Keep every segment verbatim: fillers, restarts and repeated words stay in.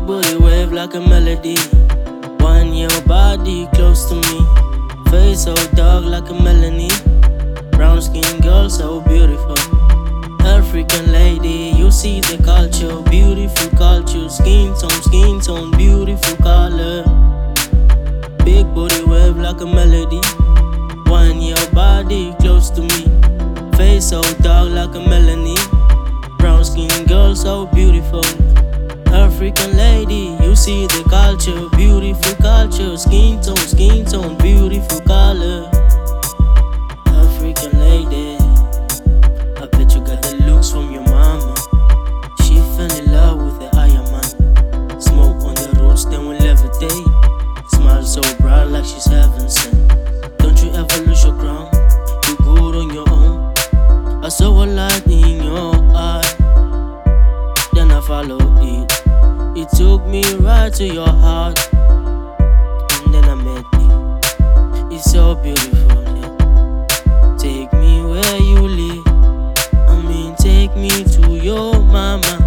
booty wave like a melody. Wind your body close to me. Face so dark like a Melanie. Brown skin girl so beautiful. African lady, you see the culture. Beautiful culture. Skin tone, skin tone, beautiful color. Big booty wave like a melody. Wind your body close to me. Face so dark like a Melanie. Brown skin girl so beautiful. African lady, you see the culture. Beautiful culture. Skin tone, skin tone, beautiful color. African lady, I bet you got the looks from your mama. She fell in love with the higher man. Smoke on the roads, then we levitate. Smile so bright like she's heaven sent. Don't you ever lose your crown. You good on your own. I saw a light in your eye, then I followed it. It took me right to your heart, and then I met it. It's so beautiful, yeah. Take me where you live. I mean, take me to your mama.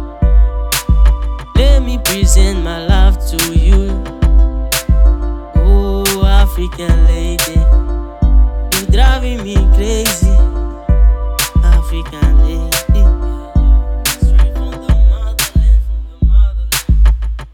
Let me present my love to you. Oh, African lady, you driving me crazy. African lady, straight from the motherland, from the motherland.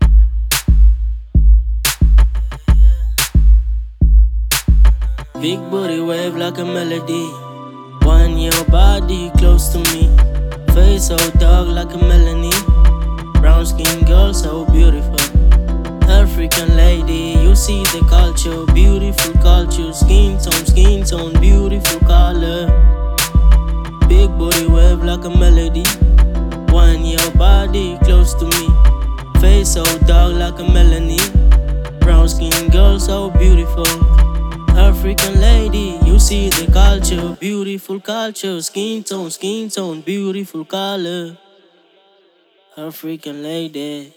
Big booty wave like a melody. Wind your body close to me. Face so dark like a Melanie. Brown skin girl so beautiful. African lady, you see the culture. Beautiful culture. Skin tone, skin tone, beautiful color. Big booty wave like a melody. Wind your body close to me. Face so dark like a Melanie. Brown skin girl so beautiful. African lady, you see the culture. Beautiful culture. Skin tone, skin tone, beautiful color. African lady.